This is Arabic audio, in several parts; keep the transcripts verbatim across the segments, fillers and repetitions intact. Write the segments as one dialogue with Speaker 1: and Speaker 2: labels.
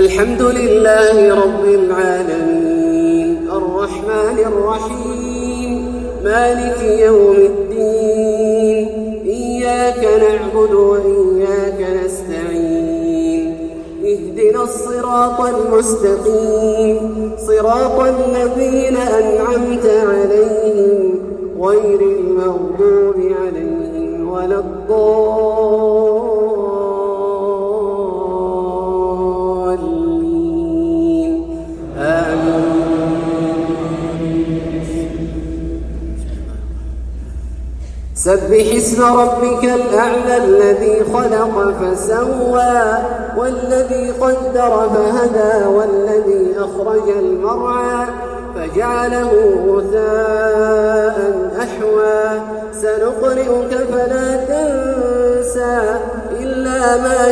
Speaker 1: الحمد لله رب العالمين الرحمن الرحيم مالك يوم الدين إياك نعبد وإياك نستعين اهدنا الصراط المستقيم صراط الذين أنعمت عليهم غير المغضوب عليهم ولا الضالين آمين. سبح اسم ربك الأعلى الذي خلق فسوى والذي قدر فهدى والذي أخرج المرعى فجعله غثاء أحوى سنقرئك فلا تنسى إلا ما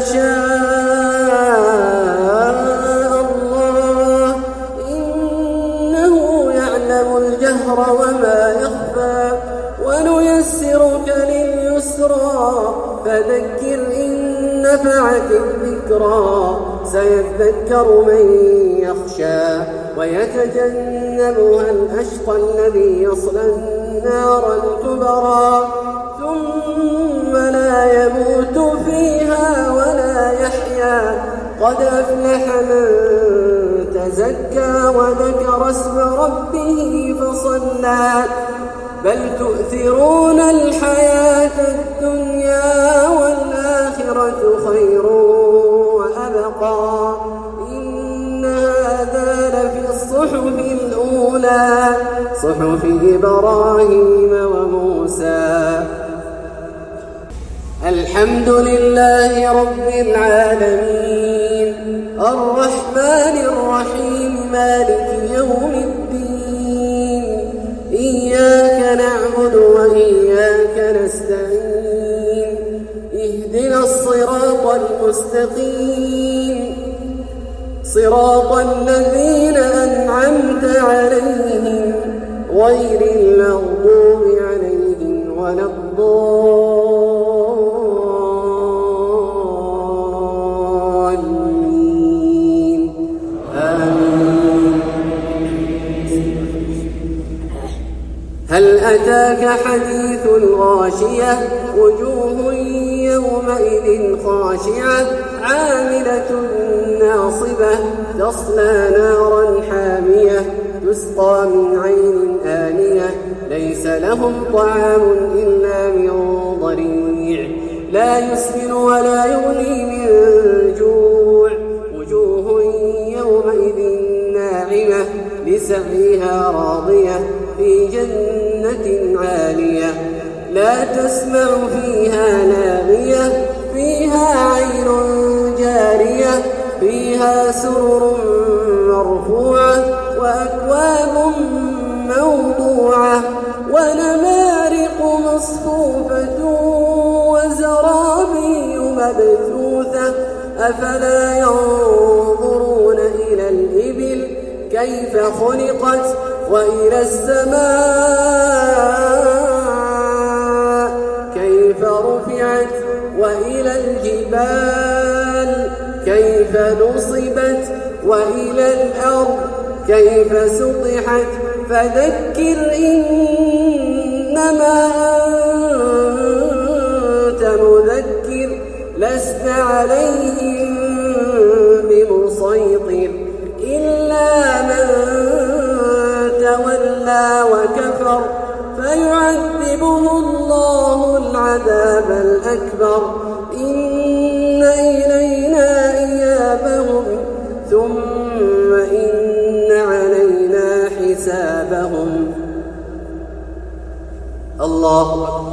Speaker 1: شاء الله إنه يعلم الجهر وما يخفى ونيسرك لليسرى فذكر إن نفعت الذكرى سيذكر من يخشى ويتجنبها الأشقى الذي يصلى النار الكبرى ثم لا يموت فيها ولا يحيا قد أفلح من تزكى وذكر اسم ربه فصلى بل تؤثرون الحياة الدنيا والآخرة خير وأبقى إن هذا لفي الصحف الأولى صحف إبراهيم وموسى. الحمد لله رب العالمين الرحمن الرحيم مالك يوم الدين إياك نعبد وإياك نستعين اهدنا الصراط المستقيم صراط الذين أنعمت عليهم غير المغضوب عليهم ولا الضالين آمين. هل أتاك حديث الغاشية وجوه يومئذ خاشعة عاملة ناصبة تصلى نارا حامية تسقى من عين آنية ليس لهم طعام إلا من ضريع لا يسمن ولا يغني من جوع وجوه يومئذ ناعمة لسعيها راضية في جنة عالية لا تسمع فيها لاغية فيها عين جارية فيها سرر مرفوعة وأكواب موضوعة ونمارق مصفوفة وزرابي مبثوثة أفلا ينظرون إلى الإبل كيف خلقت وإلى السماء كيف رفعت وإلى الجبال كيف نصبت وإلى الأرض كيف سطحت فذكر إنما أنت مذكر لست عليهم بمسيطر إلا من تولى وكفر فيعذبه الله العذاب الأكبر إن إلينا إيابهم ثم إن علينا حسابهم. الله أكبر.